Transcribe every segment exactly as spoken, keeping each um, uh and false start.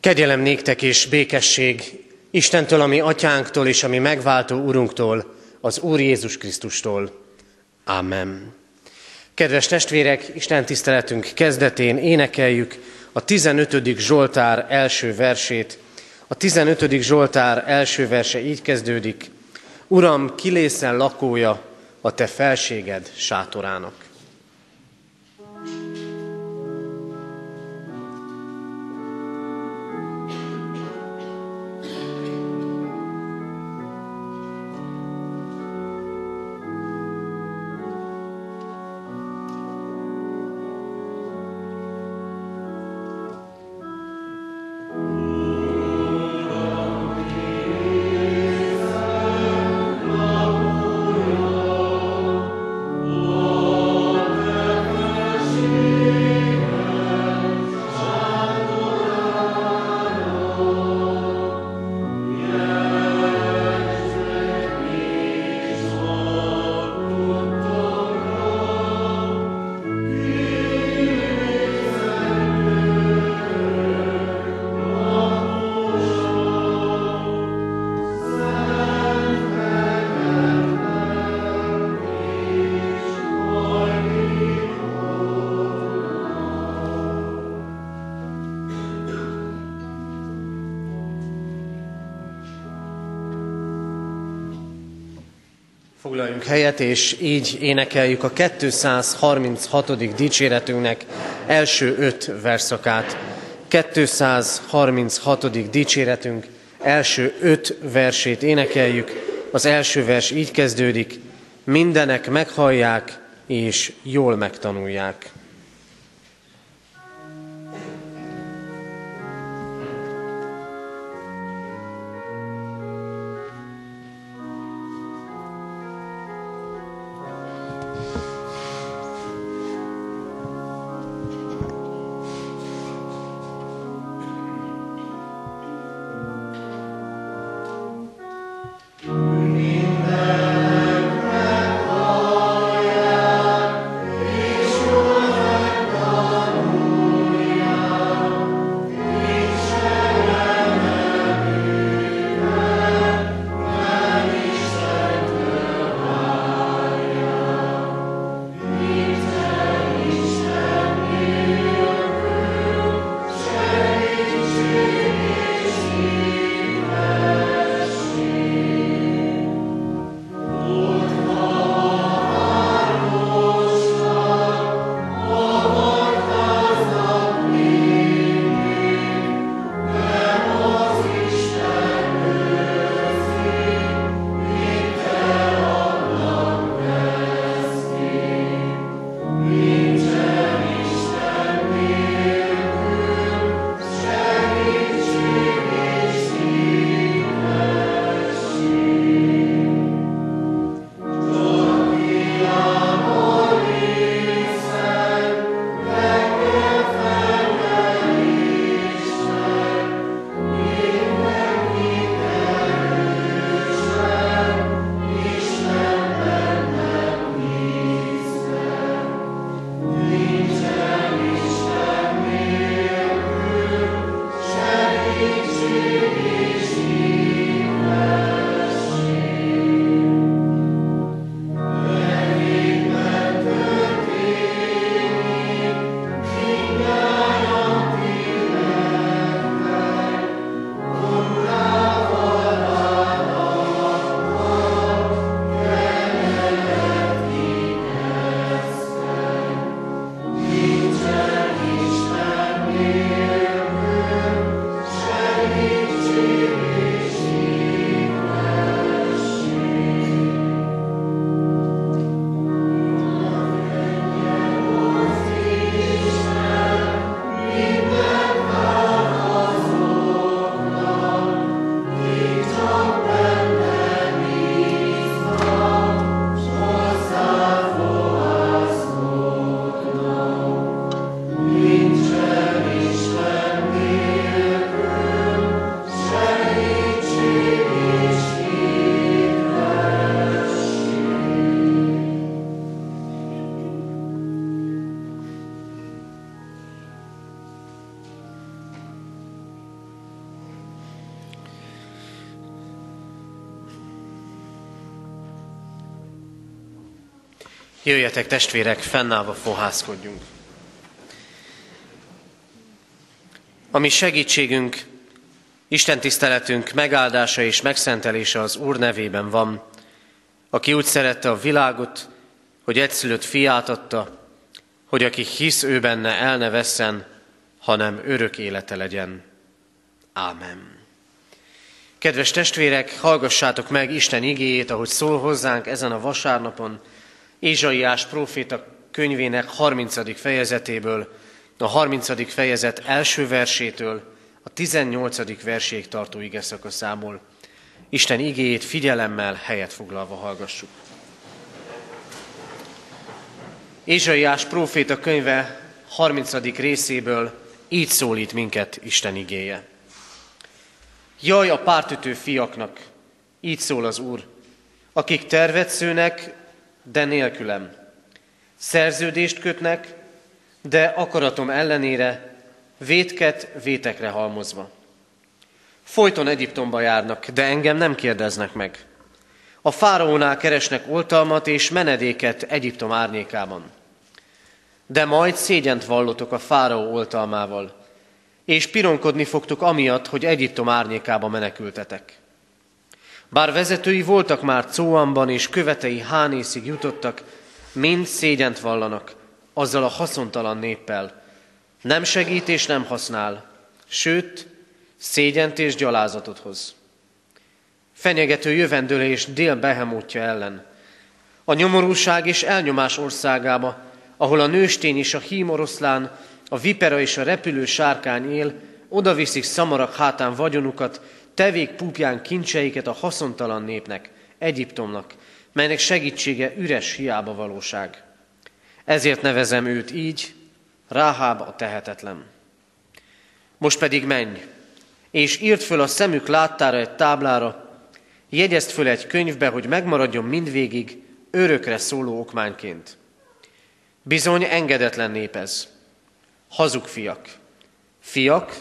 Kegyelem néktek és békesség Istentől, a mi atyánktól és a mi megváltó Urunktól, az Úr Jézus Krisztustól. Amen. Kedves testvérek, Isten tiszteletünk kezdetén énekeljük a tizenötödik Zsoltár első versét. A tizenötödik Zsoltár első verse így kezdődik: Uram, ki lészen lakója a te felséged sátorának. Foglaljunk helyet, és így énekeljük a kétszázharminchatodik dicséretünknek első öt verszakát. kétszázharminchatodik dicséretünk első öt versét énekeljük. Az első vers így kezdődik: mindenek meghallják és jól megtanulják. Mindenek meghallják és jól Jöjjetek, testvérek, fennállva fohászkodjunk. A mi segítségünk, Isten tiszteletünk megáldása és megszentelése az Úr nevében van, aki úgy szerette a világot, hogy egyszülött fiát adta, hogy aki hisz ő benne, el ne vesszen, hanem örök élete legyen. Ámen. Kedves testvérek, hallgassátok meg Isten igéjét, ahogy szól hozzánk ezen a vasárnapon, Ézsaiás próféta könyvének harmincadik fejezetéből, a harmincadik fejezet első versétől a tizennyolcadik verséig tartó igeszakaszából. Isten igéjét figyelemmel, helyet foglalva hallgassuk. Ézsaiás próféta könyve harmincadik részéből így szólít minket Isten igéje. Jaj a pártütő fiaknak, így szól az Úr, akik tervet szőnek, de nélkülem. Szerződést kötnek, de akaratom ellenére, vétket vétekre halmozva. Folyton Egyiptomba járnak, de engem nem kérdeznek meg. A fáraónál keresnek oltalmat és menedéket Egyiptom árnyékában. De majd szégyent vallotok a fáraó oltalmával, és pironkodni fogtok amiatt, hogy Egyiptom árnyékába menekültetek. Bár vezetői voltak már Cóanban, és követei Hánészig jutottak, mind szégyent vallanak, azzal a haszontalan néppel. Nem segít és nem használ, sőt, szégyent és gyalázatot hoz. Fenyegető jövendőlés dél behemótja ellen. A nyomorúság és elnyomás országába, ahol a nőstény és a hímoroszlán, a vipera és a repülő sárkány él, odaviszik szamarak hátán vagyonukat, tevék púpján kincseiket a haszontalan népnek, Egyiptomnak, melynek segítsége üres hiába valóság. Ezért nevezem őt így, Ráháb a tehetetlen. Most pedig menj, és írd föl a szemük láttára egy táblára, jegyezd föl egy könyvbe, hogy megmaradjon mindvégig, örökre szóló okmányként. Bizony engedetlen nép ez, hazug fiak, fiak,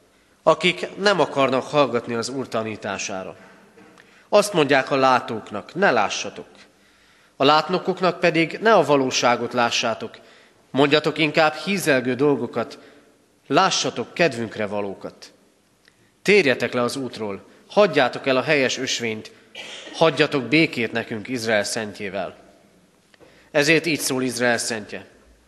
akik nem akarnak hallgatni az Úr tanítására. Azt mondják a látóknak, ne lássatok, a látnokoknak pedig ne a valóságot lássátok, mondjatok inkább hízelgő dolgokat, lássatok kedvünkre valókat. Térjetek le az útról, hagyjátok el a helyes ösvényt, hagyjatok békét nekünk Izrael szentjével. Ezért így szól Izrael szentje.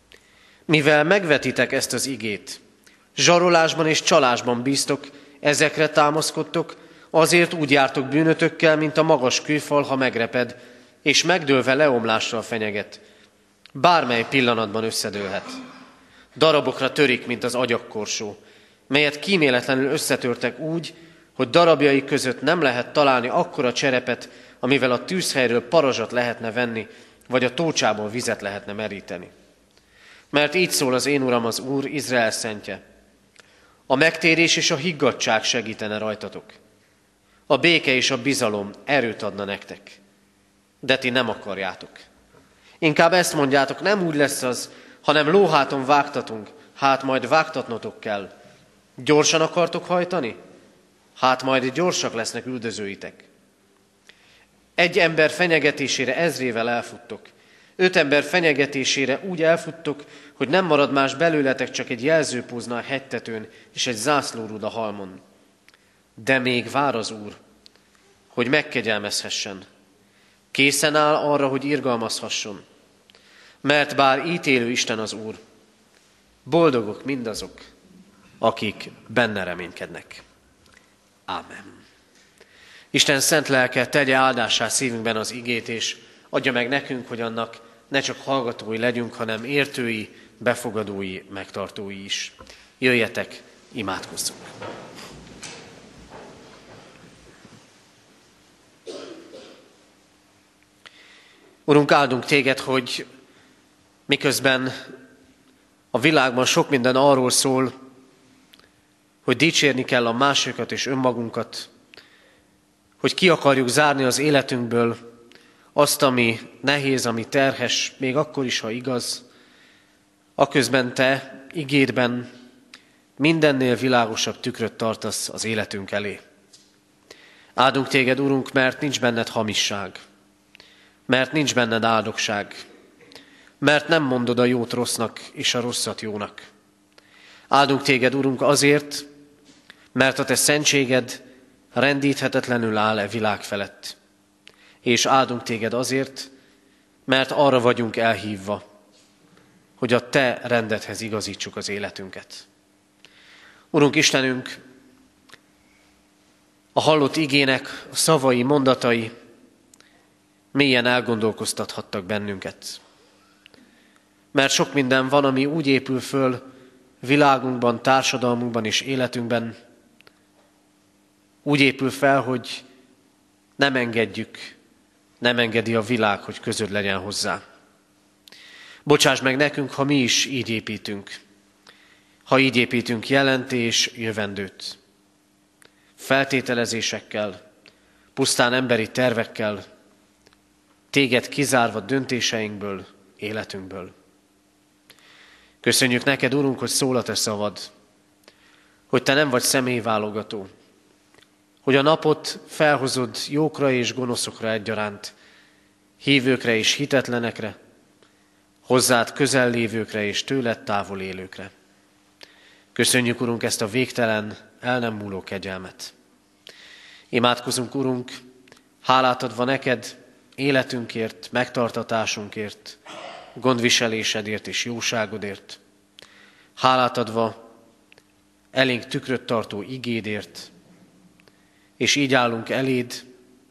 Mivel megvetitek ezt az igét, zsarolásban és csalásban bíztok, ezekre támaszkodtok, azért úgy jártok bűnötökkel, mint a magas kőfal, ha megreped, és megdőlve leomlással fenyeget. Bármely pillanatban összedőlhet. Darabokra törik, mint az agyagkorsó, melyet kíméletlenül összetörtek úgy, hogy darabjai között nem lehet találni akkora cserepet, amivel a tűzhelyről parazsat lehetne venni, vagy a tócsából vizet lehetne meríteni. Mert így szól az én Uram, az Úr, Izrael szentje. A megtérés és a higgadtság segítene rajtatok. A béke és a bizalom erőt adna nektek. De ti nem akarjátok. Inkább ezt mondjátok, nem úgy lesz az, hanem lóháton vágtatunk, hát majd vágtatnotok kell. Gyorsan akartok hajtani? Hát majd gyorsak lesznek üldözőitek. Egy ember fenyegetésére ezrével elfuttok. Öt ember fenyegetésére úgy elfuttok, hogy nem marad más belőletek, csak egy jelzőpózna a hegytetőn és egy zászlórúd a halmon. De még vár az Úr, hogy megkegyelmezhessen. Készen áll arra, hogy irgalmazhasson. Mert bár ítélő Isten az Úr, boldogok mindazok, akik benne reménykednek. Ámen. Isten szent lelke tegye áldássá szívünkben az igét, és adja meg nekünk, hogy annak ne csak hallgatói legyünk, hanem értői, befogadói, megtartói is. Jöjjetek, imádkozzunk! Urunk, áldunk téged, hogy miközben a világban sok minden arról szól, hogy dicsérni kell a másikat és önmagunkat, hogy ki akarjuk zárni az életünkből azt, ami nehéz, ami terhes, még akkor is, ha igaz, aközben te igédben mindennél világosabb tükröt tartasz az életünk elé. Áldunk téged, Urunk, mert nincs benned hamisság, mert nincs benned áldogság, mert nem mondod a jót rossznak és a rosszat jónak. Áldunk téged, Urunk, azért, mert a te szentséged rendíthetetlenül áll e világ felett. És áldunk téged azért, mert arra vagyunk elhívva, hogy a te rendedhez igazítsuk az életünket. Urunk Istenünk, a hallott igének a szavai, mondatai mélyen elgondolkoztathattak bennünket. Mert sok minden van, ami úgy épül föl világunkban, társadalmunkban és életünkben, úgy épül fel, hogy nem engedjük, nem engedi a világ, hogy közöd legyen hozzá. Bocsáss meg nekünk, ha mi is így építünk. Ha így építünk jelent és jövendőt. Feltételezésekkel, pusztán emberi tervekkel, téged kizárva döntéseinkből, életünkből. Köszönjük neked, Urunk, hogy szól a te szavad, hogy te nem vagy személyválogató, hogy a napot felhozod jókra és gonoszokra egyaránt, hívőkre és hitetlenekre, hozzád közel lévőkre és tőled távol élőkre. Köszönjük, Urunk, ezt a végtelen, el nem múló kegyelmet. Imádkozunk, Urunk, hálát adva neked életünkért, megtartatásunkért, gondviselésedért és jóságodért. Hálát adva elénk tükröt tartó igédért, és így állunk eléd,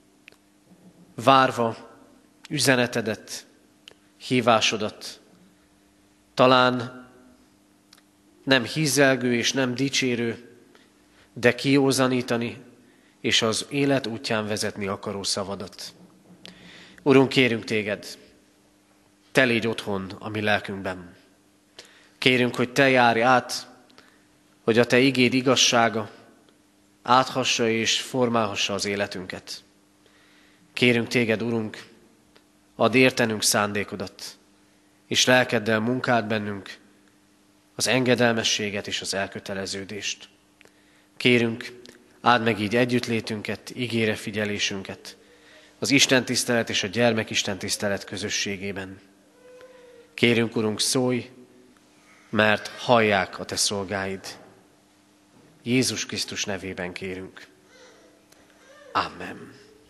várva üzenetedet, hívásodat, talán nem hízelgő és nem dicsérő, de kiózanítani és az élet útján vezetni akaró szavadat. Urunk, kérünk téged, te légy otthon a mi lelkünkben. Kérünk, hogy te járj át, hogy a te igéd igazsága áthassa és formálhassa az életünket. Kérünk téged, Urunk, add értenünk szándékodat, és lelkeddel munkáld bennünk az engedelmességet és az elköteleződést. Kérünk, áld meg így együttlétünket, ígére figyelésünket, az istentisztelet és a gyermekistentisztelet közösségében. Kérünk, Urunk, szólj, mert hallják a te szolgáid. Jézus Krisztus nevében kérünk. Amen.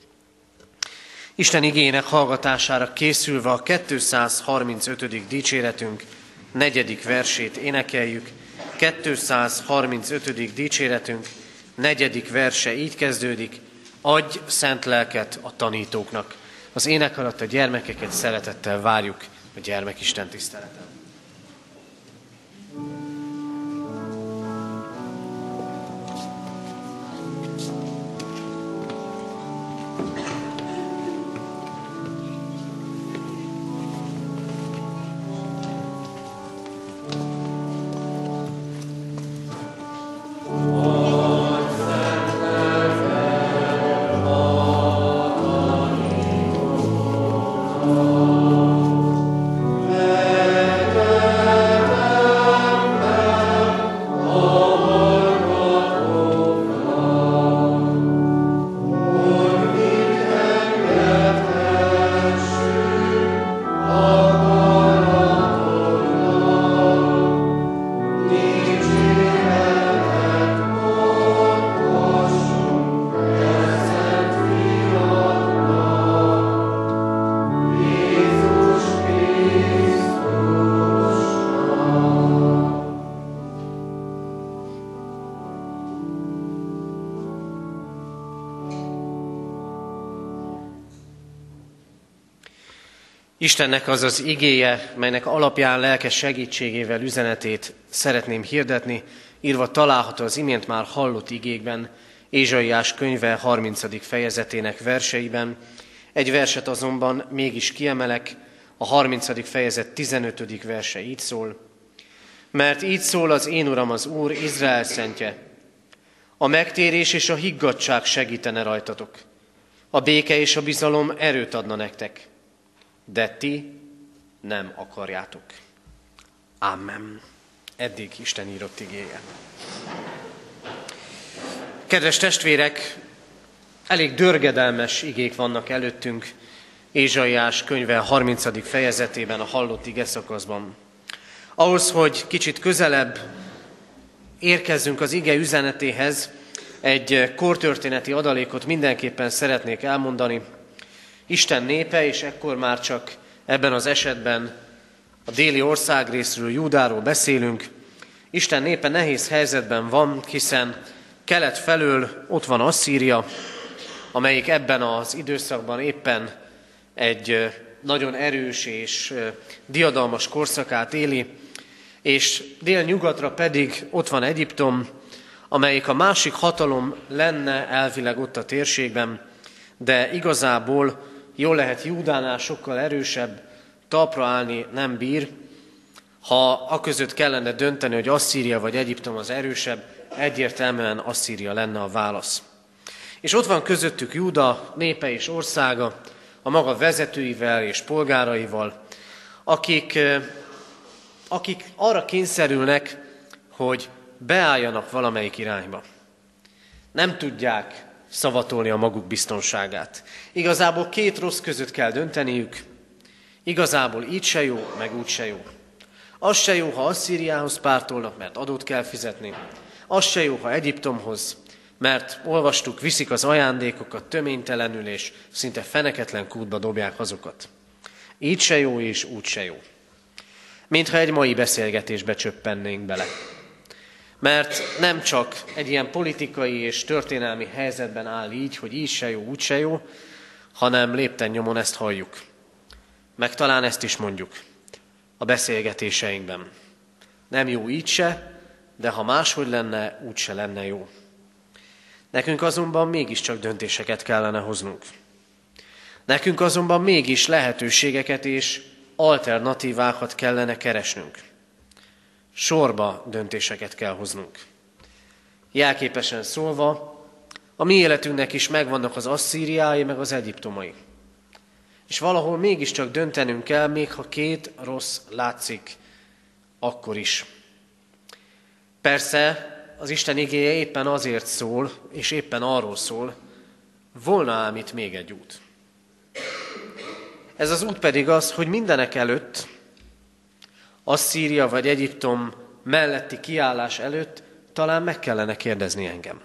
Isten igének hallgatására készülve a kétszázharmincötödik dicséretünk negyedik versét énekeljük. kétszázharmincötödik dicséretünk negyedik verse így kezdődik: adj szent lelket a tanítóknak. Az ének alatt a gyermekeket szeretettel várjuk a gyermekisten tiszteleten. Istennek az az igéje, melynek alapján lelkes segítségével üzenetét szeretném hirdetni, írva található az imént már hallott igékben, Ézsaiás könyve harmincadik fejezetének verseiben. Egy verset azonban mégis kiemelek, a harmincadik fejezet tizenötödik verse így szól: mert így szól az én Uram, az Úr, Izrael szentje, a megtérés és a higgadtság segítene rajtatok, a béke és a bizalom erőt adna nektek, de ti nem akarjátok. Amen. Eddig Isten írott igéje. Kedves testvérek, elég dörgedelmes igék vannak előttünk, Ézsaiás könyve harmincadik fejezetében, a hallott igeszakaszban. Ahhoz, hogy kicsit közelebb érkezzünk az ige üzenetéhez, egy kortörténeti adalékot mindenképpen szeretnék elmondani. Isten népe, és ekkor már csak ebben az esetben a déli országrészről, Júdáról beszélünk. Isten népe nehéz helyzetben van, hiszen kelet felől ott van Asszíria, amelyik ebben az időszakban éppen egy nagyon erős és diadalmas korszakát éli, és délnyugatra pedig ott van Egyiptom, amelyik a másik hatalom lenne elvileg ott a térségben, de igazából jól lehet Júdánál sokkal erősebb, talpra állni nem bír. Ha aközött kellene dönteni, hogy Asszíria vagy Egyiptom az erősebb, egyértelműen Asszíria lenne a válasz. És ott van közöttük Júda népe és országa, a maga vezetőivel és polgáraival, akik, akik arra kényszerülnek, hogy beálljanak valamelyik irányba. Nem tudják szavatolni a maguk biztonságát. Igazából két rossz között kell dönteniük, igazából így se jó, meg úgy se jó. Az se jó, ha Asszíriához pártolnak, mert adót kell fizetni. Az se jó, ha Egyiptomhoz, mert olvastuk, viszik az ajándékokat töménytelenül, és szinte feneketlen kútba dobják azokat. Így se jó, és úgy se jó. Mintha egy mai beszélgetésbe csöppennénk bele. Mert nem csak egy ilyen politikai és történelmi helyzetben áll így, hogy így se jó, úgy se jó, hanem lépten nyomon ezt halljuk. Meg talán ezt is mondjuk a beszélgetéseinkben. Nem jó így se, de ha máshogy lenne, úgy se lenne jó. Nekünk azonban mégiscsak döntéseket kellene hoznunk. Nekünk azonban mégis lehetőségeket és alternatívákat kellene keresnünk. Sorba döntéseket kell hoznunk. Jelképesen szólva, a mi életünknek is megvannak az asszíriái, meg az egyiptomai. És valahol mégiscsak döntenünk kell, még ha két rossz látszik, akkor is. Persze, az Isten igéje éppen azért szól, és éppen arról szól, volna ám itt még egy út. Ez az út pedig az, hogy mindenek előtt, Asszíria vagy Egyiptom melletti kiállás előtt talán meg kellene kérdezni engem.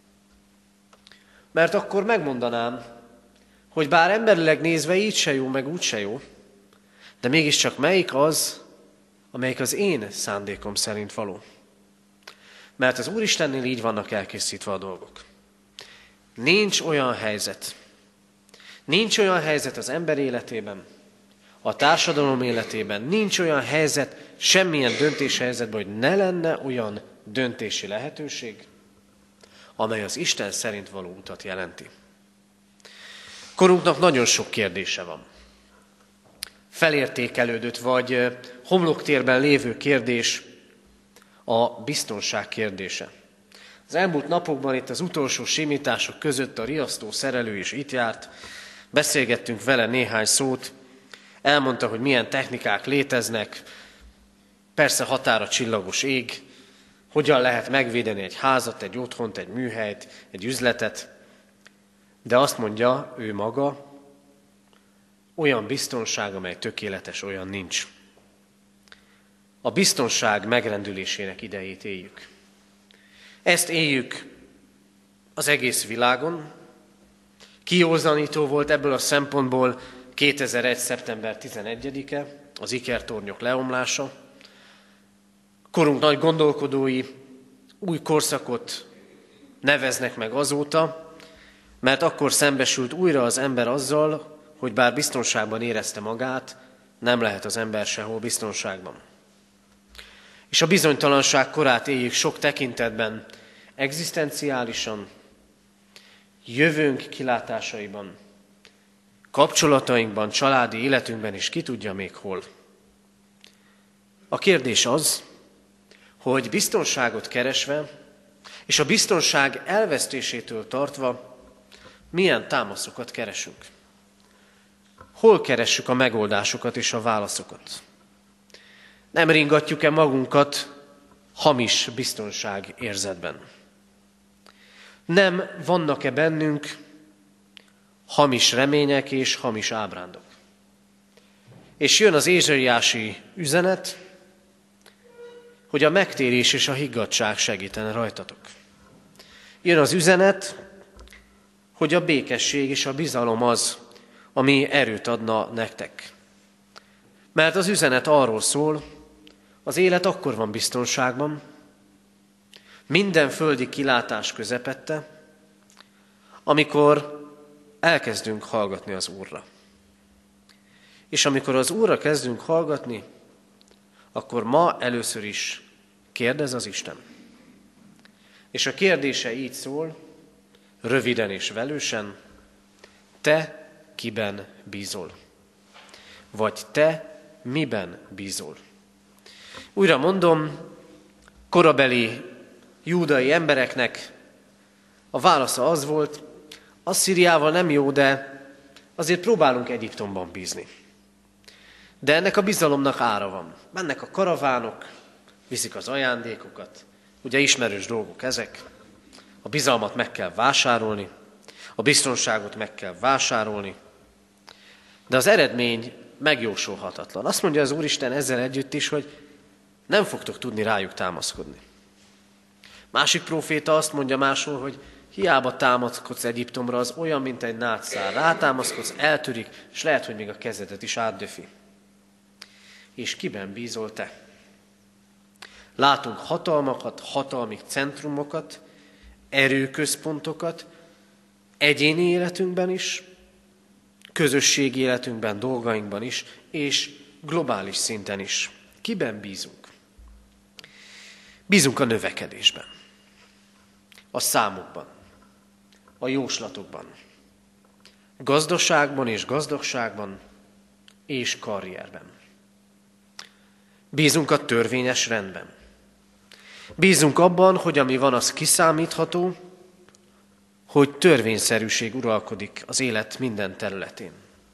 Mert akkor megmondanám, hogy bár emberileg nézve így se jó, meg úgy se jó, de mégiscsak melyik az, amelyik az én szándékom szerint való. Mert az Úristennél így vannak elkészítve a dolgok. Nincs olyan helyzet, nincs olyan helyzet az ember életében, a társadalom életében, nincs olyan helyzet, semmilyen döntés helyzetben, hogy ne lenne olyan döntési lehetőség, amely az Isten szerint való utat jelenti. Korunknak nagyon sok kérdése van. Felértékelődött vagy homloktérben lévő kérdés a biztonság kérdése. Az elmúlt napokban itt az utolsó simítások között a riasztó szerelő is itt járt, beszélgettünk vele néhány szót, elmondta, hogy milyen technikák léteznek, persze határa csillagos ég, hogyan lehet megvédeni egy házat, egy otthont, egy műhelyt, egy üzletet, de azt mondja ő maga, olyan biztonság, amely tökéletes, olyan nincs. A biztonság megrendülésének idejét éljük. Ezt éljük az egész világon. Kiózanító volt ebből a szempontból kétezer-egy. szeptember tizenegyedike, az ikertornyok leomlása. Korunk nagy gondolkodói új korszakot neveznek meg azóta, mert akkor szembesült újra az ember azzal, hogy bár biztonságban érezte magát, nem lehet az ember sehol biztonságban. És a bizonytalanság korát éljük sok tekintetben, egzisztenciálisan, jövőnk kilátásaiban, kapcsolatainkban, családi életünkben, és ki tudja még hol. A kérdés az, hogy biztonságot keresve, és a biztonság elvesztésétől tartva milyen támaszokat keresünk. Hol keressük a megoldásokat és a válaszokat? Nem ringatjuk-e magunkat hamis biztonság érzetben? Nem vannak-e bennünk hamis remények és hamis ábrándok. És jön az ézsaiási üzenet, hogy a megtérés és a higgadtság segítene rajtatok. Jön az üzenet, hogy a békesség és a bizalom az, ami erőt adna nektek. Mert az üzenet arról szól, az élet akkor van biztonságban, minden földi kilátás közepette, amikor elkezdünk hallgatni az Úrra. És amikor az Úrra kezdünk hallgatni, akkor ma először is kérdez az Isten. És a kérdése így szól, röviden és velősen, te kiben bízol? Vagy te miben bízol? Újra mondom, korabeli júdai embereknek a válasza az volt, Asszíriával nem jó, de azért próbálunk Egyiptomban bízni. De ennek a bizalomnak ára van. Mennek a karavánok, viszik az ajándékokat, ugye ismerős dolgok ezek. A bizalmat meg kell vásárolni, a biztonságot meg kell vásárolni, de az eredmény megjósolhatatlan. Azt mondja az Úristen ezzel együtt is, hogy nem fogtok tudni rájuk támaszkodni. Másik próféta azt mondja máshol, hogy hiába támaszkodsz Egyiptomra, az olyan, mint egy nátszál. Rátámaszkodsz, eltörik, és lehet, hogy még a kezedet is átdöfi. És kiben bízol te? Látunk hatalmakat, hatalmi centrumokat, erőközpontokat, egyéni életünkben is, közösségi életünkben, dolgainkban is, és globális szinten is. Kiben bízunk? Bízunk a növekedésben, a számokban, a jóslatokban, gazdaságban és gazdagságban, és karrierben. Bízunk a törvényes rendben. Bízunk abban, hogy ami van, az kiszámítható, hogy törvényszerűség uralkodik az élet minden területén.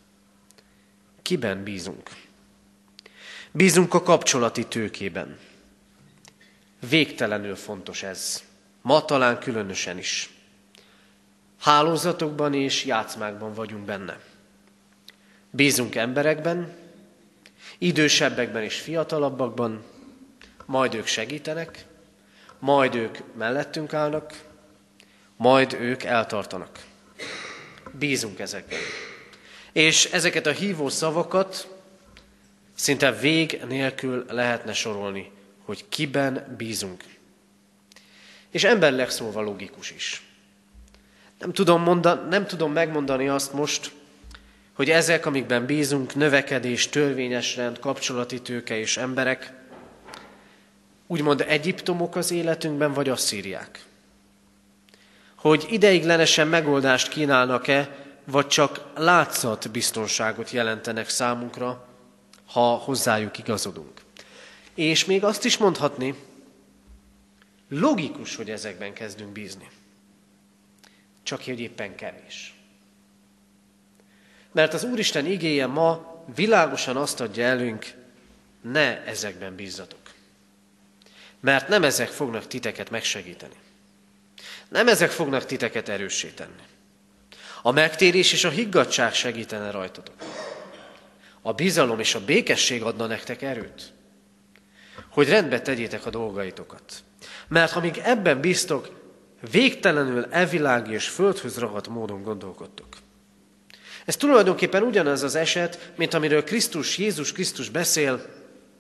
Kiben bízunk? Bízunk a kapcsolati tőkében. Végtelenül fontos ez. Ma talán különösen is. Hálózatokban és játszmákban vagyunk benne. Bízunk emberekben, idősebbekben és fiatalabbakban, majd ők segítenek, majd ők mellettünk állnak, majd ők eltartanak. Bízunk ezekben. És ezeket a hívó szavakat szinte vég nélkül lehetne sorolni, hogy kiben bízunk. És emberileg szólva logikus is. Nem tudom, mondan, nem tudom megmondani azt most, hogy ezek, amikben bízunk, növekedés, törvényes rend, kapcsolati tőke és emberek, úgymond Egyiptomok az életünkben, vagy Asszíriák. Hogy ideiglenesen megoldást kínálnak-e, vagy csak látszat biztonságot jelentenek számunkra, ha hozzájuk igazodunk. És még azt is mondhatni, logikus, hogy ezekben kezdünk bízni. Csak hogy éppen kevés. Mert az Úristen igéje ma világosan azt adja elünk, ne ezekben bízzatok. Mert nem ezek fognak titeket megsegíteni. Nem ezek fognak titeket erőssé tenni. A megtérés és a higgadtság segítene rajtatok. A bizalom és a békesség adna nektek erőt, hogy rendbe tegyétek a dolgaitokat. Mert ha még ebben bíztok, végtelenül evilági és földhöz ragadt módon gondolkodtok. Ez tulajdonképpen ugyanaz az eset, mint amiről Krisztus, Jézus Krisztus beszél,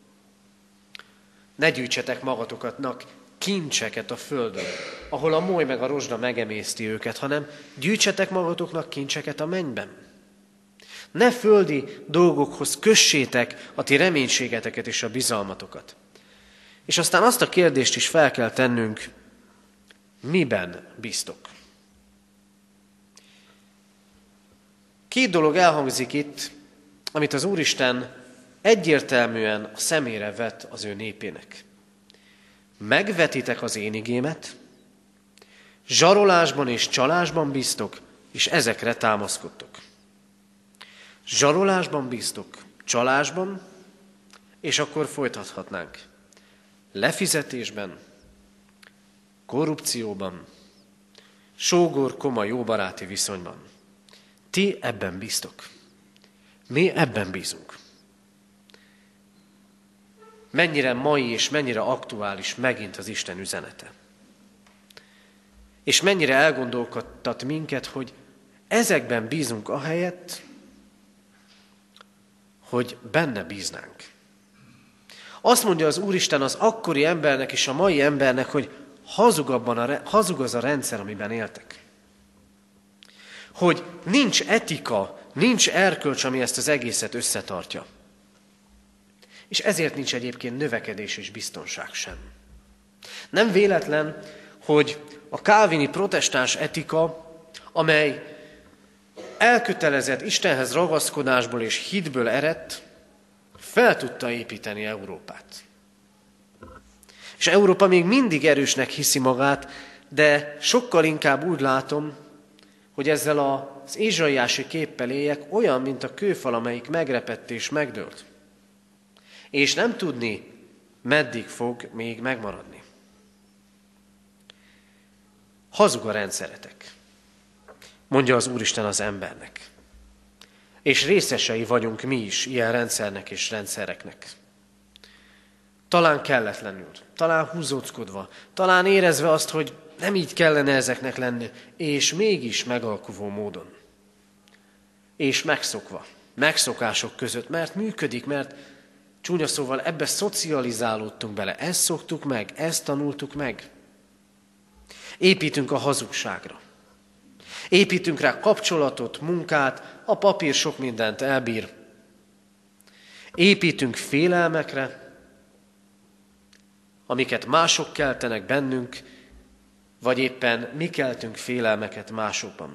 ne gyűjtsetek magatokatnak kincseket a földön, ahol a moly meg a rozsda megemészti őket, hanem gyűjtsetek magatoknak kincseket a mennyben. Ne földi dolgokhoz kössétek a ti reménységeteket és a bizalmatokat. És aztán azt a kérdést is fel kell tennünk, miben bíztok? Két dolog elhangzik itt, amit az Úristen egyértelműen a szemére vet az ő népének. Megvetitek az én igémet, zsarolásban és csalásban bíztok, és ezekre támaszkodtok. Zsarolásban bíztok, csalásban, és akkor folytathatnánk. Lefizetésben, korrupcióban, sógor-koma jóbaráti viszonyban. Ti ebben bíztok. Mi ebben bízunk. Mennyire mai és mennyire aktuális megint az Isten üzenete. És mennyire elgondolkodtat minket, hogy ezekben bízunk ahelyett, hogy benne bíznánk. Azt mondja az Úristen az akkori embernek és a mai embernek, hogy hazug, abban a, hazug az a rendszer, amiben éltek. Hogy nincs etika, nincs erkölcs, ami ezt az egészet összetartja. És ezért nincs egyébként növekedés és biztonság sem. Nem véletlen, hogy a kálvini protestáns etika, amely elkötelezett Istenhez ragaszkodásból és hitből eredt, fel tudta építeni Európát. És Európa még mindig erősnek hiszi magát, de sokkal inkább úgy látom, hogy ezzel az ézsaiási képpel éljek, olyan, mint a kőfal, amelyik megrepett és megdőlt. És nem tudni, meddig fog még megmaradni. Hazug a rendszeretek, mondja az Úristen az embernek. És részesei vagyunk mi is ilyen rendszernek és rendszereknek. Talán kelletlenül, talán húzóckodva, talán érezve azt, hogy nem így kellene ezeknek lenni, és mégis megalkuvó módon. És megszokva, megszokások között, mert működik, mert csúnya szóval ebbe szocializálódtunk bele, ezt szoktuk meg, ezt tanultuk meg. Építünk a hazugságra. Építünk rá kapcsolatot, munkát, a papír sok mindent elbír. Építünk félelmekre, amiket mások keltenek bennünk, vagy éppen mi keltünk félelmeket másokban.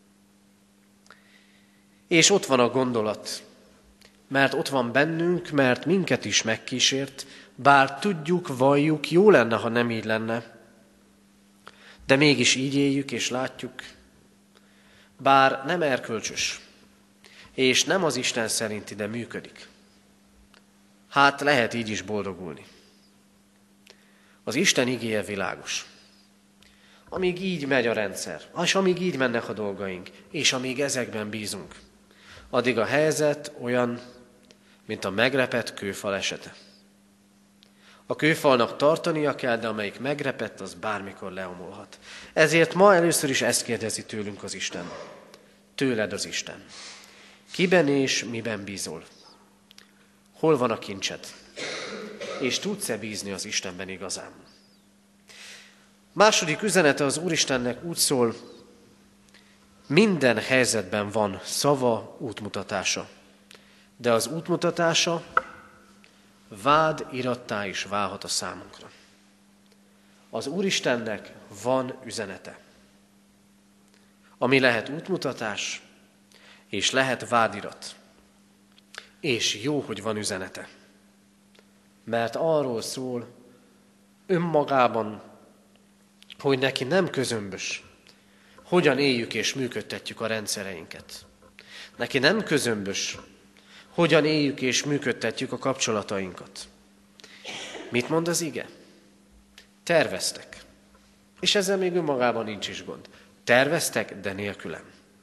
És ott van a gondolat, mert ott van bennünk, mert minket is megkísért, bár tudjuk, valljuk, jó lenne, ha nem így lenne, de mégis így éljük és látjuk, bár nem erkölcsös, és nem az Isten szerinti, de működik. Hát lehet így is boldogulni. Az Isten igéje világos. Amíg így megy a rendszer, és amíg így mennek a dolgaink, és amíg ezekben bízunk, addig a helyzet olyan, mint a megrepett kőfal esete. A kőfalnak tartania kell, de amelyik megrepett, az bármikor leomolhat. Ezért ma először is ezt kérdezi tőlünk az Isten. Tőled az Isten. Kiben és miben bízol? Hol van a kincsed? És tudsz-e bízni az Istenben igazán? Második üzenete az Úristennek úgy szól, minden helyzetben van szava, útmutatása. De az útmutatása vád irattá is válhat a számunkra. Az Úristennek van üzenete, ami lehet útmutatás, és lehet vádirat. És jó, hogy van üzenete. Mert arról szól önmagában, hogy neki nem közömbös, hogyan éljük és működtetjük a rendszereinket. Neki nem közömbös, hogyan éljük és működtetjük a kapcsolatainkat. Mit mond az ige? Terveztek. És ezzel még önmagában nincs is gond. Terveztek, de nélkülem.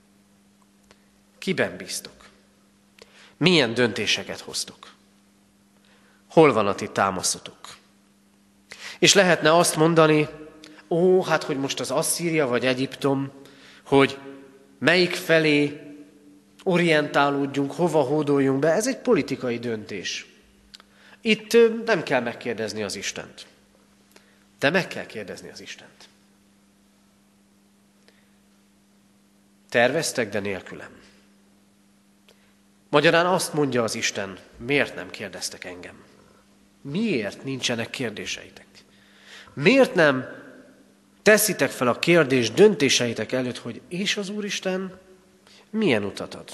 Kiben bíztok? Milyen döntéseket hoztok? Hol van a ti támaszotok? És lehetne azt mondani, ó, hát hogy most az Asszíria vagy Egyiptom, hogy melyik felé orientálódjunk, hova hódoljunk be, ez egy politikai döntés. Itt nem kell megkérdezni az Istent, de meg kell kérdezni az Istent. Terveztek, de nélkülem. Magyarán azt mondja az Isten, miért nem kérdeztek engem? Miért nincsenek kérdéseitek? Miért nem teszitek fel a kérdést döntéseitek előtt, hogy és az Úristen milyen utat ad?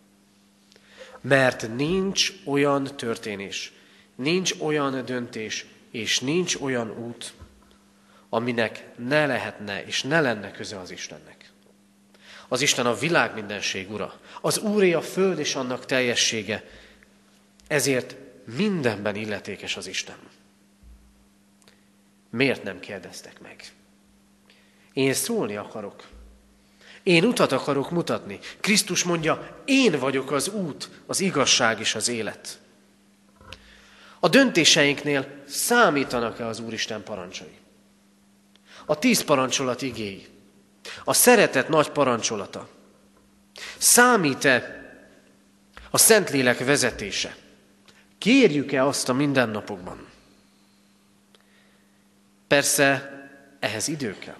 Mert nincs olyan történés, nincs olyan döntés, és nincs olyan út, aminek ne lehetne és ne lenne köze az Istennek. Az Isten a világ mindenség ura, az Úré a föld és annak teljessége, ezért mindenben illetékes az Isten. Miért nem kérdeztek meg? Én szólni akarok. Én utat akarok mutatni. Krisztus mondja, én vagyok az út, az igazság és az élet. A döntéseinknél számítanak-e az Úristen parancsai? A tíz parancsolat igéi, a szeretet nagy parancsolata. Számít-e a Szentlélek vezetése? Kérjük-e azt a mindennapokban? Persze ehhez idő kell.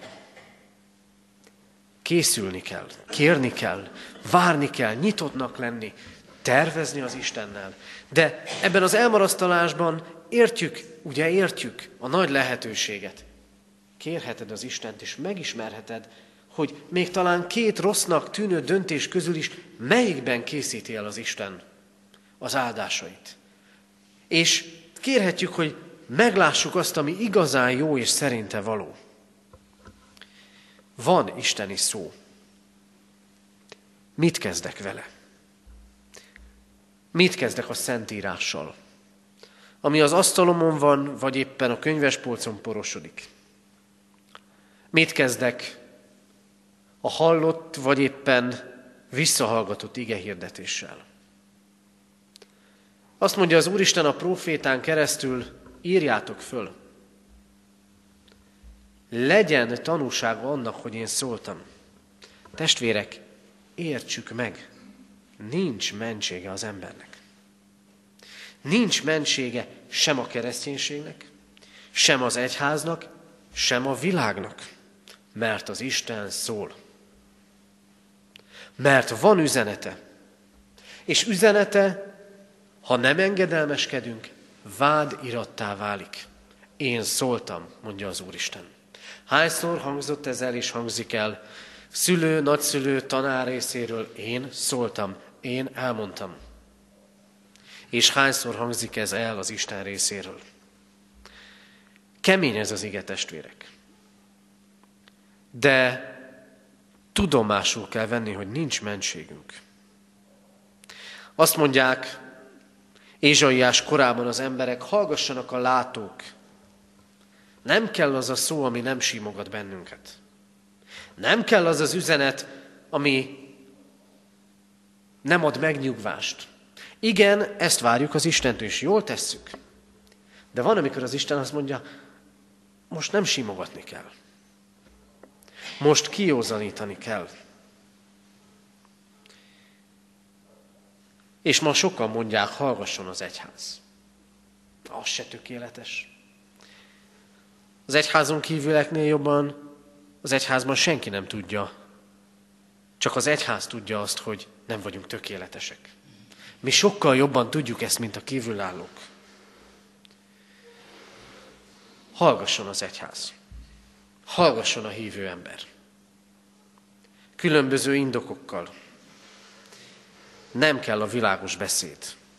Készülni kell, kérni kell, várni kell, nyitottnak lenni, tervezni az Istennel. De ebben az elmarasztalásban értjük, ugye értjük a nagy lehetőséget. Kérheted az Istent, és megismerheted, hogy még talán két rossznak tűnő döntés közül is melyikben készíti el az Isten az áldásait. És kérhetjük, hogy meglássuk azt, ami igazán jó és szerinte való. Van isteni szó. Mit kezdek vele? Mit kezdek a Szentírással, ami az asztalomon van, vagy éppen a könyvespolcon porosodik? Mit kezdek a hallott, vagy éppen visszahallgatott igehirdetéssel? Azt mondja az Úristen a prófétán keresztül, írjátok föl. Legyen tanúsága annak, hogy én szóltam. Testvérek, értsük meg, nincs mentsége az embernek. Nincs mentsége sem a kereszténységnek, sem az egyháznak, sem a világnak, mert az Isten szól. Mert van üzenete, és üzenete, ha nem engedelmeskedünk, vádirattá válik. Én szóltam, mondja az Úristen. Hányszor hangzott ez el és hangzik el? Szülő, nagyszülő, tanár részéről én szóltam, én elmondtam. És hányszor hangzik ez el az Isten részéről? Kemény ez az ige, testvérek. De tudomásul kell venni, hogy nincs mentségünk. Azt mondják Ézsaiás korában az emberek, hallgassanak a látók. Nem kell az a szó, ami nem simogat bennünket. Nem kell az az üzenet, ami nem ad megnyugvást. Igen, ezt várjuk az Istentől, és jól tesszük. De van, amikor az Isten azt mondja, most nem simogatni kell. Most kiózanítani kell. És ma sokan mondják, hallgasson az egyház. Az se tökéletes. Az egyházon kívüleknél jobban, az egyházban senki nem tudja. Csak az egyház tudja azt, hogy nem vagyunk tökéletesek. Mi sokkal jobban tudjuk ezt, mint a kívülállók. Hallgasson az egyház. Hallgasson a hívő ember. Különböző indokokkal. Nem kell a világos beszéd.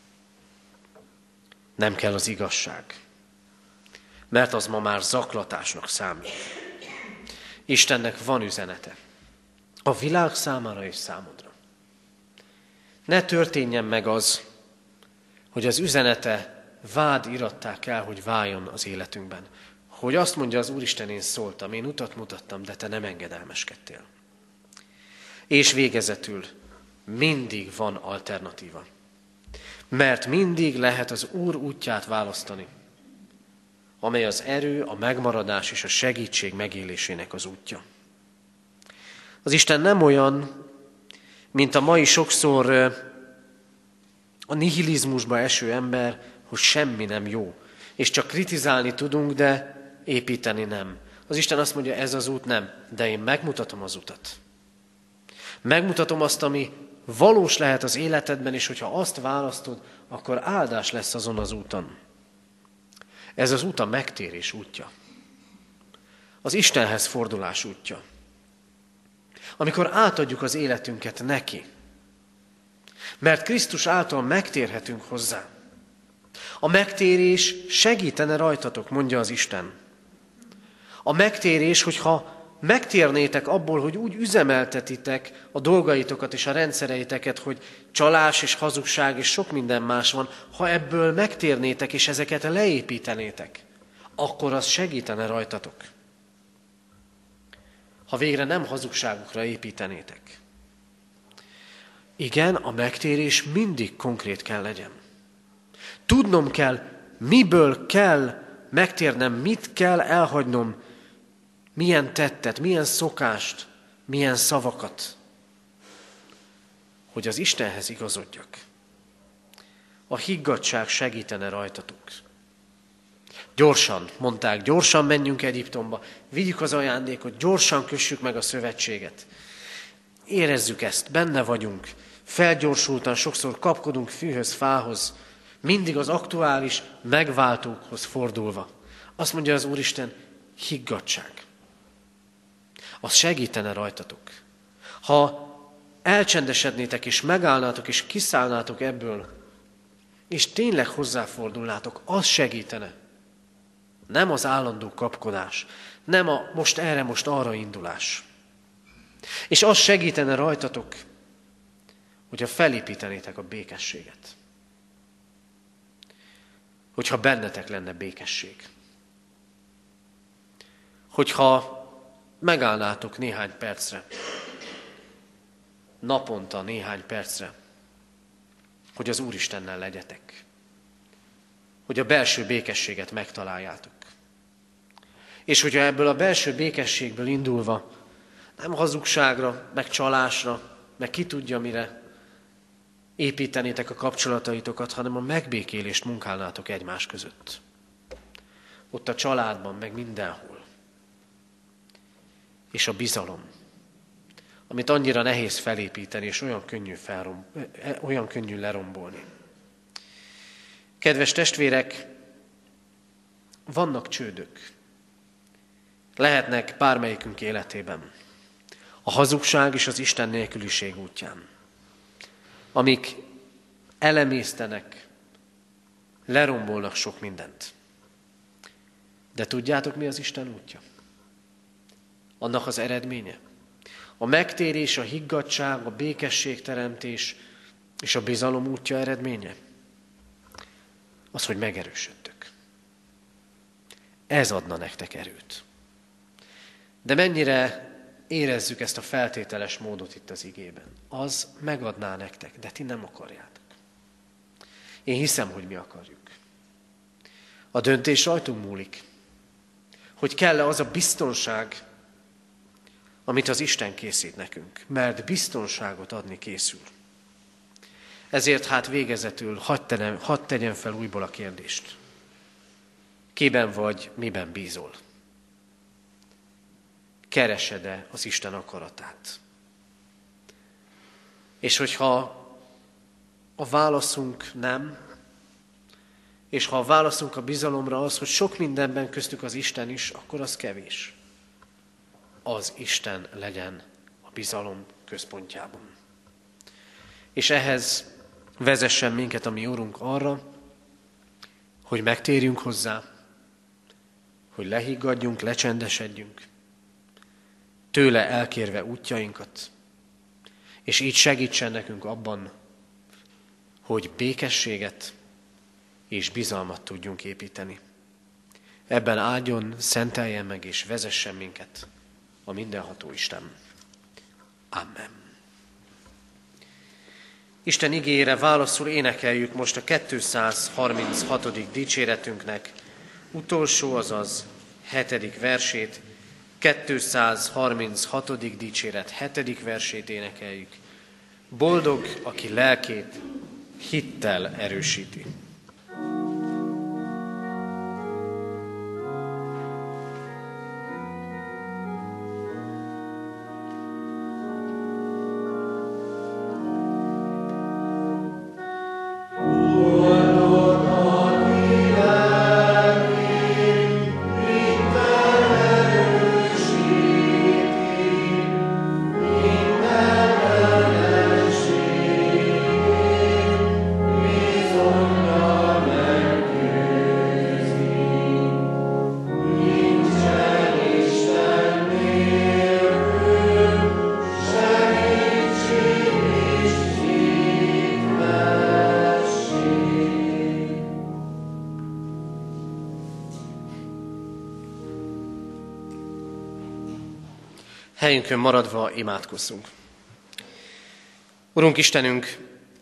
Nem kell az igazság. Mert az ma már zaklatásnak számít. Istennek van üzenete. A világ számára és számodra. Ne történjen meg az, hogy az üzenete vád irattá kell, hogy váljon az életünkben. Hogy azt mondja az Úristen, én szóltam, én utat mutattam, de te nem engedelmeskedtél. És végezetül mindig van alternatíva. Mert mindig lehet az Úr útját választani, amely az erő, a megmaradás és a segítség megélésének az útja. Az Isten nem olyan, mint a mai sokszor a nihilizmusba eső ember, hogy semmi nem jó, és csak kritizálni tudunk, de építeni nem. Az Isten azt mondja, ez az út nem, de én megmutatom az utat. Megmutatom azt, ami valós lehet az életedben, és hogyha azt választod, akkor áldás lesz azon az úton. Ez az út a megtérés útja. Az Istenhez fordulás útja. Amikor átadjuk az életünket neki. Mert Krisztus által megtérhetünk hozzá. A megtérés segítene rajtatok, mondja az Isten. A megtérés, hogyha megtérnétek abból, hogy úgy üzemeltetitek a dolgaitokat és a rendszereiteket, hogy csalás és hazugság és sok minden más van, ha ebből megtérnétek és ezeket leépítenétek, akkor az segítene rajtatok. ha végre nem hazugságokra építenétek. Igen, a megtérés mindig konkrét kell legyen. Tudnom kell, miből kell megtérnem, mit kell elhagynom, milyen tettet, milyen szokást, milyen szavakat, hogy az Istenhez igazodjak. A higgadtság segítene rajtatok. Gyorsan, mondták, gyorsan menjünk Egyiptomba, vigyük az ajándékot, gyorsan kössük meg a szövetséget. Érezzük ezt, benne vagyunk, felgyorsultan sokszor kapkodunk fűhöz, fához, mindig az aktuális megváltókhoz fordulva. Azt mondja az Úristen, higgadtság. Az segítene rajtatok. Ha elcsendesednétek és megállnátok és kiszállnátok ebből, és tényleg hozzáfordulnátok, az segítene. Nem az állandó kapkodás, nem a most erre, most arra indulás. És az segítene rajtatok, hogyha felépítenétek a békességet. Hogyha bennetek lenne békesség. Hogyha megállnátok néhány percre, naponta néhány percre, hogy az Úristennel legyetek. Hogy a belső békességet megtaláljátok. És hogyha ebből a belső békességből indulva nem hazugságra, meg csalásra, meg ki tudja mire építenétek a kapcsolataitokat, hanem a megbékélést munkálnátok egymás között. Ott a családban, meg mindenhol. És a bizalom, amit annyira nehéz felépíteni, és olyan könnyű, felrom, olyan könnyű lerombolni. Kedves testvérek, vannak csődök. Lehetnek bármelyikünk életében. A hazugság és az Isten nélküliség útján. Amik elemésztenek, lerombolnak sok mindent. De tudjátok, mi az Isten útja? Annak az eredménye? A megtérés, a higgadtság, a békességteremtés és a bizalom útja eredménye? Az, hogy megerősödtök. Ez adna nektek erőt. De mennyire érezzük ezt a feltételes módot itt az igében? Az megadná nektek, de ti nem akarjátok. Én hiszem, hogy mi akarjuk. A döntés rajtunk múlik. Hogy kell-e az a biztonság, amit az Isten készít nekünk, mert biztonságot adni készül. Ezért hát végezetül hadd tegyen, hadd tegyen fel újból a kérdést. Kiben vagy, miben bízol? Keresed-e az Isten akaratát? És hogyha a válaszunk nem, és ha a válaszunk a bizalomra az, hogy sok mindenben köztük az Isten is, akkor az kevés. Az Isten legyen a bizalom központjában. És ehhez vezessen minket a mi Urunk arra, hogy megtérjünk hozzá, hogy lehiggadjunk, lecsendesedjünk, tőle elkérve útjainkat, és így segítsen nekünk abban, hogy békességet és bizalmat tudjunk építeni. Ebben áldjon, szenteljen meg és vezessen minket a mindenható Isten. Amen. Isten igéjére válaszul énekeljük most a kétszázharminchatodik dicséretünknek utolsó, azaz hetedik versét, kétszázharminchatodik dicséret hetedik versét énekeljük. Boldog, aki lelkét hittel erősíti. Oh, Helyünkön maradva imádkozzunk. Urunk Istenünk,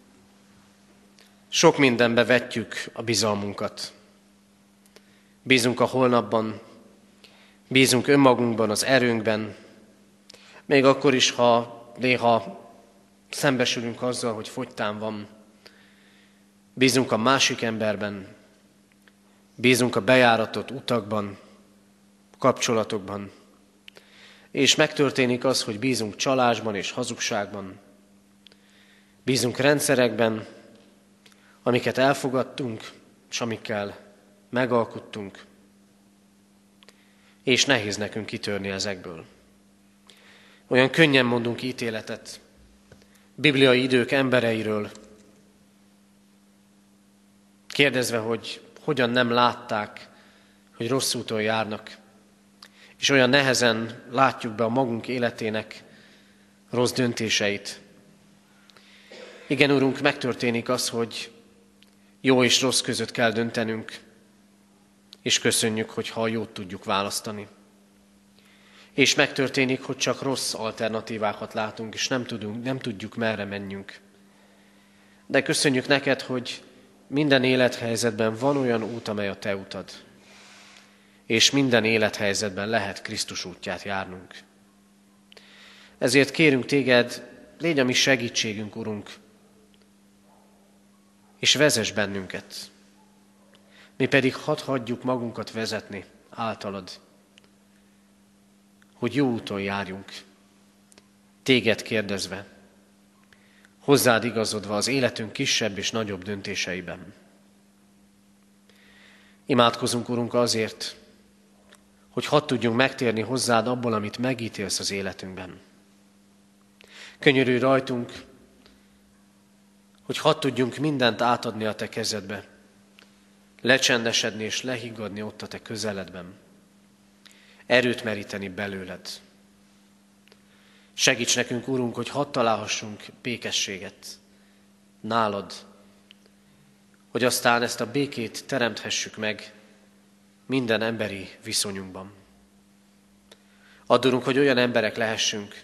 sok mindenbe vetjük a bizalmunkat. Bízunk a holnapban, bízunk önmagunkban, az erőnkben, még akkor is, ha néha szembesülünk azzal, hogy fogytán van. Bízunk a másik emberben, bízunk a bejáratott utakban, kapcsolatokban, és megtörténik az, hogy bízunk csalásban és hazugságban. Bízunk rendszerekben, amiket elfogadtunk, és amikkel megalkuttunk, és nehéz nekünk kitörni ezekből. Olyan könnyen mondunk ítéletet bibliai idők embereiről, kérdezve, hogy hogyan nem látták, hogy rossz úton járnak, és olyan nehezen látjuk be a magunk életének rossz döntéseit. Igen, Urunk, megtörténik az, hogy jó és rossz között kell döntenünk, és köszönjük, hogyha a jót tudjuk választani. És megtörténik, hogy csak rossz alternatívákat látunk, és nem, tudunk, nem tudjuk, merre menjünk. De köszönjük neked, hogy minden élethelyzetben van olyan út, amely a te utad. És minden élethelyzetben lehet Krisztus útját járnunk. Ezért kérünk téged, légy a mi segítségünk, Urunk, és vezess bennünket. Mi pedig hadd hagyjuk magunkat vezetni általad, hogy jó úton járjunk, téged kérdezve, hozzád igazodva az életünk kisebb és nagyobb döntéseiben. Imádkozunk, Urunk, azért, hogy hadd tudjunk megtérni hozzád abból, amit megítélsz az életünkben. Könyörülj rajtunk, hogy hadd tudjunk mindent átadni a te kezedbe, lecsendesedni és lehiggadni ott a te közeledben, erőt meríteni belőled. Segíts nekünk, Urunk, hogy hadd találhassunk békességet nálad, hogy aztán ezt a békét teremthessük meg minden emberi viszonyunkban. Add, Urunk, hogy olyan emberek lehessünk,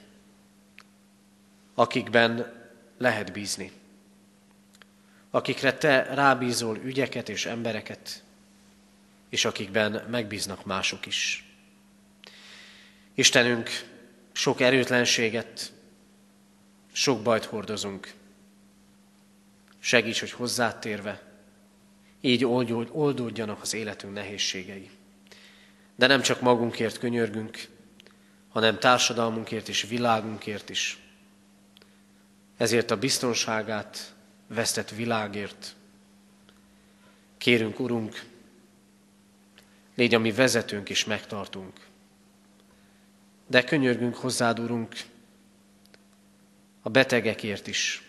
akikben lehet bízni, akikre te rábízol ügyeket és embereket, és akikben megbíznak mások is. Istenünk, sok erőtlenséget, sok bajt hordozunk. Segíts, hogy hozzád térve, így oldódjanak az életünk nehézségei. De nem csak magunkért könyörgünk, hanem társadalmunkért és világunkért is. Ezért a biztonságát vesztett világért kérünk, Urunk, légy a mi vezetőnk és megtartunk. De könyörgünk hozzád, Urunk, a betegekért is,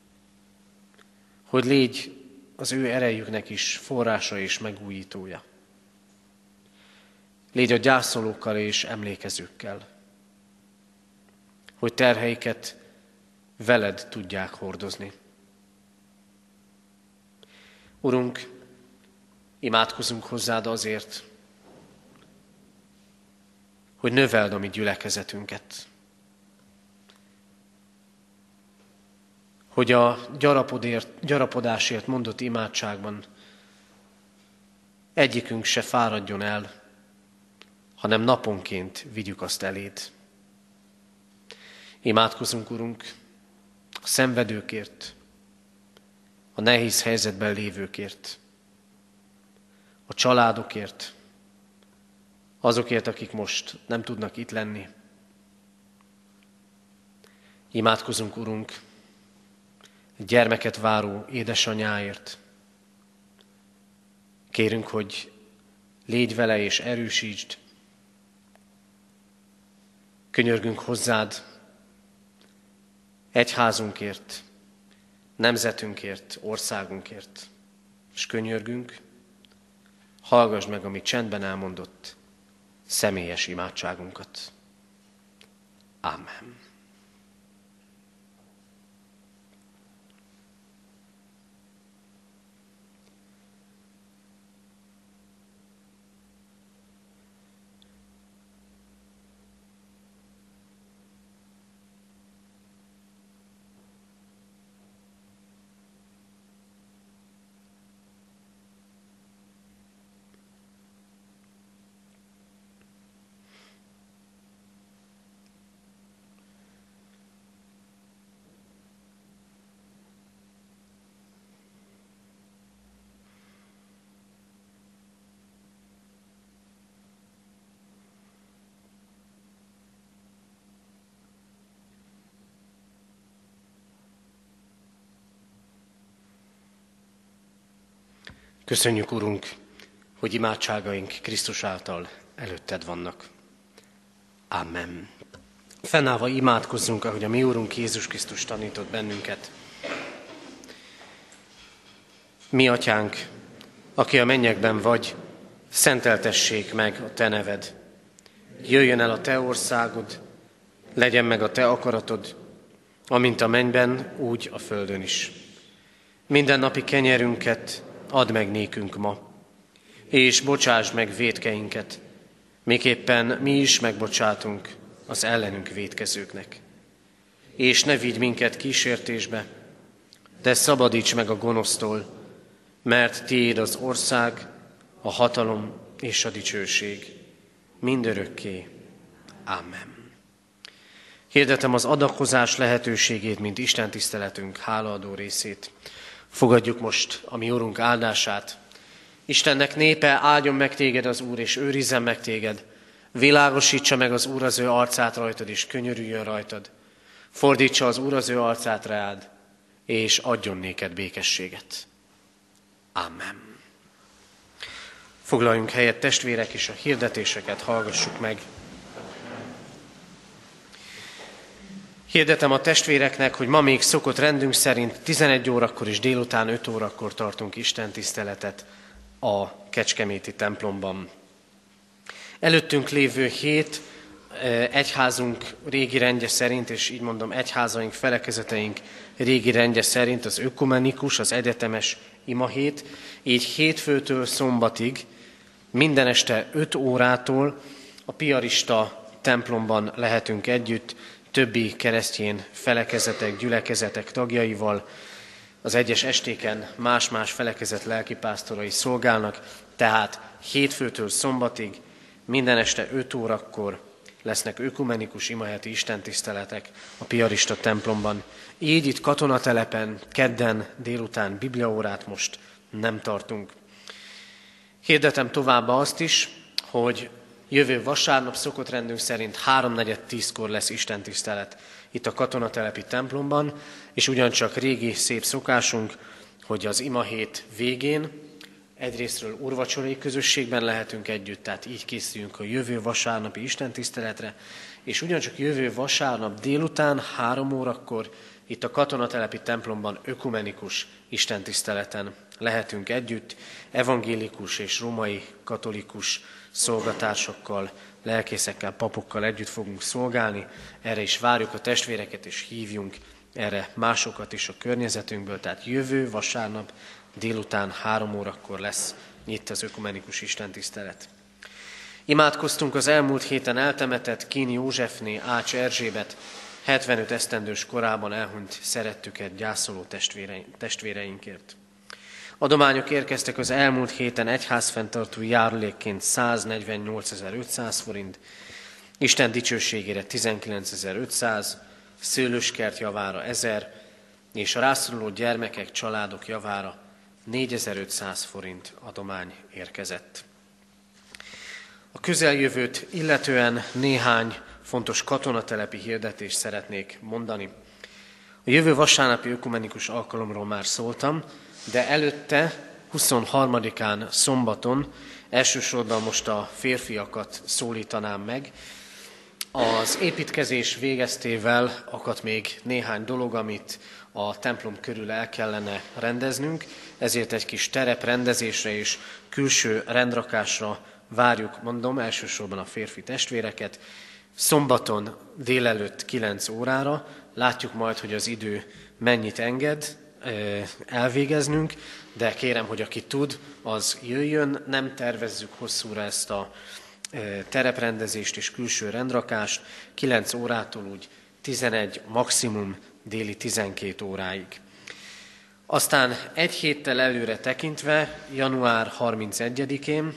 hogy légy az ő erejüknek is forrása és megújítója. Légy a gyászolókkal és emlékezőkkel, hogy terheiket veled tudják hordozni. Urunk, imádkozunk hozzád azért, hogy növeld a mi gyülekezetünket. Hogy a gyarapodért, gyarapodásért mondott imádságban egyikünk se fáradjon el, hanem naponként vigyük azt eléd. Imádkozunk, Urunk, a szenvedőkért, a nehéz helyzetben lévőkért, a családokért, azokért, akik most nem tudnak itt lenni. Imádkozunk, Urunk, gyermeket váró édesanyáért. Kérünk, hogy légy vele és erősítsd. Könyörgünk hozzád egyházunkért, nemzetünkért, országunkért. És könyörgünk, hallgass meg a mi csendben elmondott személyes imádságunkat. Ámen. Köszönjük, Urunk, hogy imádságaink Krisztus által előtted vannak. Amen. Fennállva imádkozzunk, ahogy a mi Úrunk Jézus Krisztus tanított bennünket. Mi Atyánk, aki a mennyekben vagy, szenteltessék meg a te neved. Jöjjön el a te országod, legyen meg a te akaratod, amint a mennyben, úgy a földön is. Minden napi kenyerünket add meg nékünk ma, és bocsásd meg vétkeinket, miképpen mi is megbocsátunk az ellenünk vétkezőknek. És ne vigy minket kísértésbe, de szabadíts meg a gonosztól, mert tiéd az ország, a hatalom és a dicsőség mindörökké. Amen. Hirdetem az adakozás lehetőségét, mint Isten tiszteletünk hálaadó részét. Fogadjuk most a mi Urunk áldását. Istennek népe, áldjon meg téged az Úr, és őrizzen meg téged. Világosítsa meg az Úr az ő arcát rajtad, és könyörüljön rajtad. Fordítsa az Úr az ő arcát rád, és adjon néked békességet. Amen. Foglaljunk helyet, testvérek, és a hirdetéseket hallgassuk meg. Hirdetem a testvéreknek, hogy ma még szokott rendünk szerint tizenegy órakor és délután öt órakor tartunk istentiszteletet a kecskeméti templomban. Előttünk lévő hét egyházunk régi rendje szerint, és így mondom, egyházaink, felekezeteink régi rendje szerint az ökumenikus, az egyetemes imahét, így hétfőtől szombatig minden este öt órától a piarista templomban lehetünk együtt, többi keresztény felekezetek, gyülekezetek tagjaival. Az egyes estéken más-más felekezet lelkipásztorai szolgálnak, tehát hétfőtől szombatig minden este öt órakor lesznek ökumenikus imaheti istentiszteletek a piarista templomban. Így itt katonatelepen, kedden délután bibliaórát most nem tartunk. Hirdetem továbbá azt is, hogy jövő vasárnap szokott rendünk szerint háromnegyed tízkor lesz istentisztelet itt a katonatelepi templomban, és ugyancsak régi szép szokásunk, hogy az imahét végén egyrésztről úrvacsorai közösségben lehetünk együtt, tehát így készülünk a jövő vasárnapi istentiszteletre, és ugyancsak jövő vasárnap délután három órakor itt a katonatelepi templomban ökumenikus istentiszteleten lehetünk együtt, evangélikus és római katolikus szolgatársakkal, lelkészekkel, papokkal együtt fogunk szolgálni. Erre is várjuk a testvéreket, és hívjunk erre másokat is a környezetünkből. Tehát jövő vasárnap délután három órakor lesz itt az ökumenikus istentisztelet. Imádkoztunk az elmúlt héten eltemetett Kíni Józsefné Ács Erzsébet hetvenöt esztendős korában elhunyt szerettüket gyászoló testvéreinkért. Adományok érkeztek az elmúlt héten egyházfenntartói járulékként száznegyvennyolcezer-ötszáz forint, Isten dicsőségére tizenkilencezer-ötszáz, szőlőskert javára ezer, és a rászoruló gyermekek, családok javára négyezer-ötszáz forint adomány érkezett. A közeljövőt illetően néhány fontos katonatelepi hirdetést szeretnék mondani. A jövő vasárnapi ökumenikus alkalomról már szóltam, de előtte huszonharmadikán szombaton elsősorban most a férfiakat szólítanám meg. Az építkezés végeztével akadt még néhány dolog, amit a templom körül el kellene rendeznünk, ezért egy kis tereprendezésre és külső rendrakásra várjuk, mondom, elsősorban a férfi testvéreket. Szombaton délelőtt kilenc órára, látjuk majd, hogy az idő mennyit enged elvégeznünk, de kérem, hogy aki tud, az jöjjön, nem tervezzük hosszúra ezt a tereprendezést és külső rendrakást, kilenc órától úgy tizenegy, maximum déli tizenkét óráig. Aztán egy héttel előre tekintve, január harmincegyedikén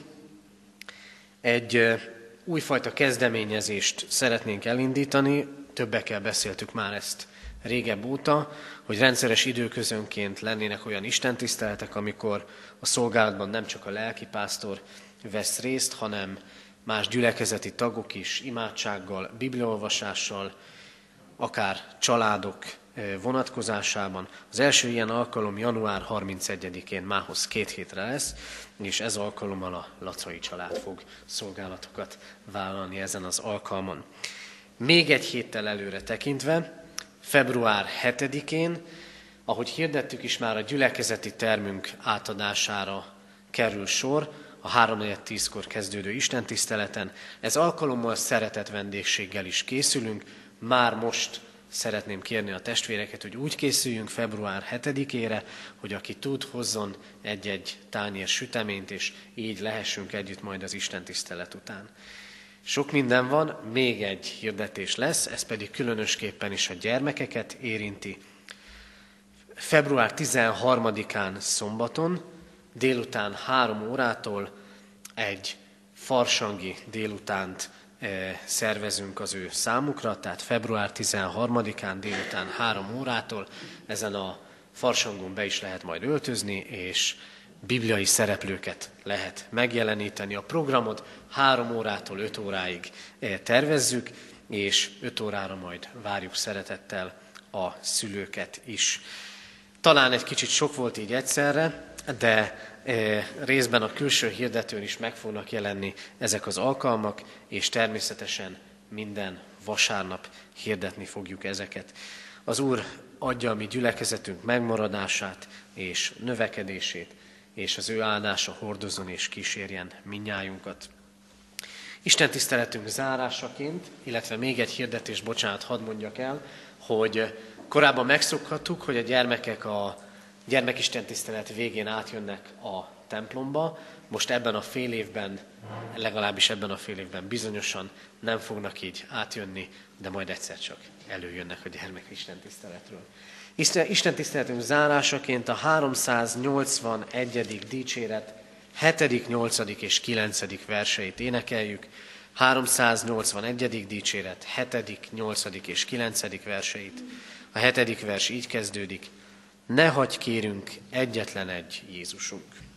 egy újfajta kezdeményezést szeretnénk elindítani, többekkel beszéltük már ezt régebb óta, hogy rendszeres időközönként lennének olyan istentiszteletek, amikor a szolgálatban nem csak a lelkipásztor vesz részt, hanem más gyülekezeti tagok is imádsággal, bibliaolvasással, akár családok vonatkozásában. Az első ilyen alkalom január harmincegyedikén, mához két hétre lesz, és ez alkalommal a Lacai család fog szolgálatokat vállalni ezen az alkalmon. Még egy héttel előre tekintve, február hetedikén, ahogy hirdettük is, már a gyülekezeti termünk átadására kerül sor, a háromnegyed tízkor kezdődő istentiszteleten. Ez alkalommal szeretett vendégséggel is készülünk. Már most szeretném kérni a testvéreket, hogy úgy készüljünk február hetedikére, hogy aki tud, hozzon egy-egy tányér süteményt, és így lehessünk együtt majd az istentisztelet után. Sok minden van, még egy hirdetés lesz, ez pedig különösképpen is a gyermekeket érinti. február tizenharmadikán szombaton, délután három órától egy farsangi délutánt e, szervezünk az ő számukra, tehát február tizenharmadikán délután három órától ezen a farsangon be is lehet majd öltözni, és bibliai szereplőket lehet megjeleníteni. A programot három órától öt óráig e, tervezzük, és öt órára majd várjuk szeretettel a szülőket is. Talán egy kicsit sok volt így egyszerre, de e, részben a külső hirdetőn is meg fognak jelenni ezek az alkalmak, és természetesen minden vasárnap hirdetni fogjuk ezeket. Az Úr adja a mi gyülekezetünk megmaradását és növekedését, és az ő áldása hordozzon és kísérjen mindnyájunkat. Isten tiszteletünk zárásaként, illetve még egy hirdetés, bocsánat, hadd mondjak el, hogy korábban megszokhattuk, hogy a gyermekek a gyermekisten tisztelet végén átjönnek a templomba. Most ebben a fél évben, legalábbis ebben a fél évben bizonyosan nem fognak így átjönni, de majd egyszer csak előjönnek a gyermekisten tiszteletről. Isten tiszteletünk zárásaként a háromszáznyolcvanegyedik dicséret hetedik, nyolcadik és kilencedik verseit énekeljük. háromszáznyolcvanegyedik dicséret hetedik, nyolcadik és kilencedik verseit. A hetedik vers így kezdődik: ne hagyj, kérünk, egyetlen egy Jézusunk.